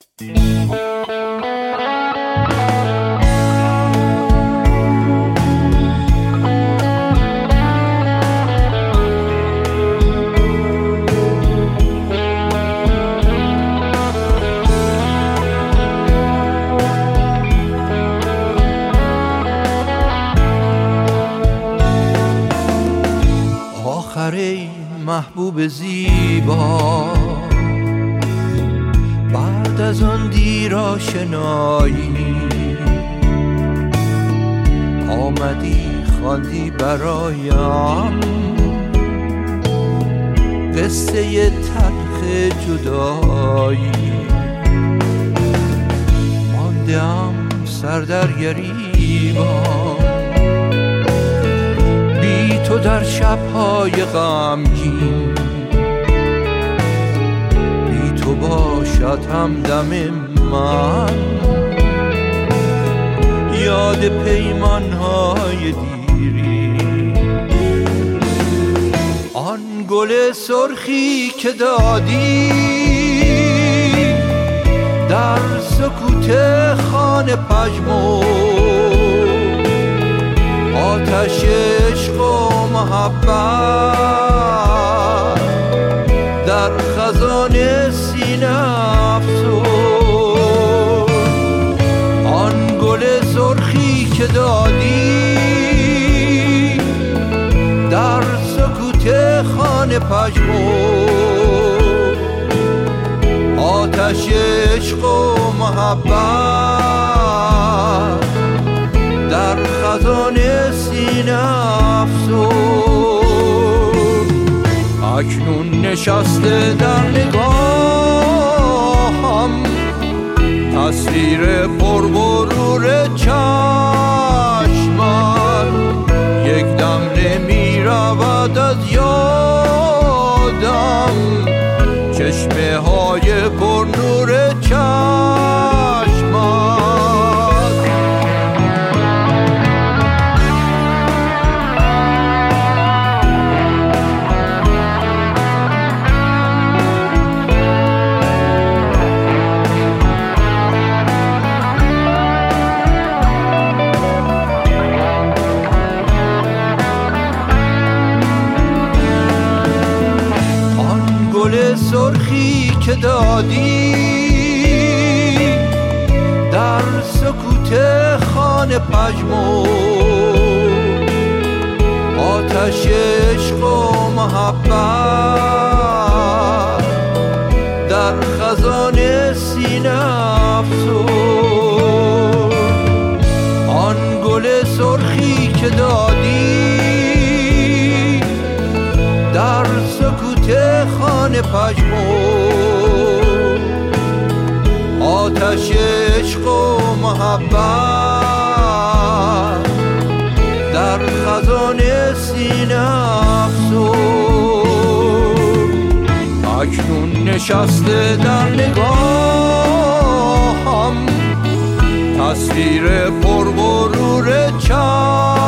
ای محبوب زیبا، بعد از آن دیر آشنایی آمدی خواندی برایم قصه تلخ جدایی. ماندم سر در گریبان بی تو در شب‌های غمگین، بی تو باشد همدم من یاد پیمان‌های دیری. آن گل سرخی که دادی در سکوت خانه پژمرد، آتش عشق و محبت در خزان سینه افسرد. آن گل سرخی که دادی در سکوت خانه پژمرد، آتش عشق و محبت در خزان سینه افسرد. اکنون نشسته در نگاهم تصویر پرغرور چشمت، یک دم نمی رود از یادم چشمه های پرنور چشمت. سرخی که دادی در سکوت خانه پژمرد، آتش عشق و محبت در خزان سینه افسرد. آن گل سرخی که دادی در سکوت خانه پژمرد، آتش عشق و محبت در خزان سینه افسرد. اکنون نشسته در نگاهم تصویر پرغرور چشمت،